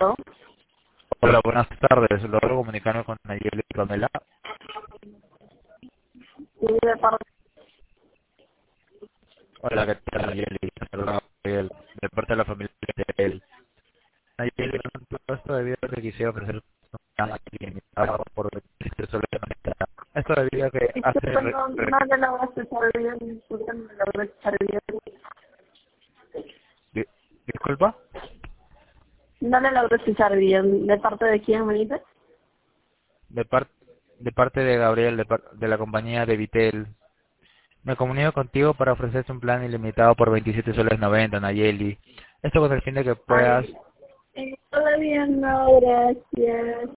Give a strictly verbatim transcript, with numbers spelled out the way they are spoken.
¿Aló? Hola, buenas tardes. Logro comunicarme con Nayeli y Pamela. Sí, de parte. Hola, ¿qué tal, Nayeli? Te saluda Gabriel, de parte de la familia de él. Nayeli, todo esto debido a que quisiera ofrecer un programa limitado por veintisiete soles de moneda. Esto debido a que hace... Disculpe, Re, no, re, no le logro escuchar bien. Disculpe, no le logro escuchar bien. di- ¿Disculpa? No le logro escuchar bien. ¿De parte de quién me dice? De, par, de parte de Gabriel, de, par- de la compañía de Vitel. Me comunico contigo para ofrecerte un plan ilimitado por veintisiete soles noventa, Nayeli. Esto con el fin de que puedas... Ay, eh, todavía no, gracias.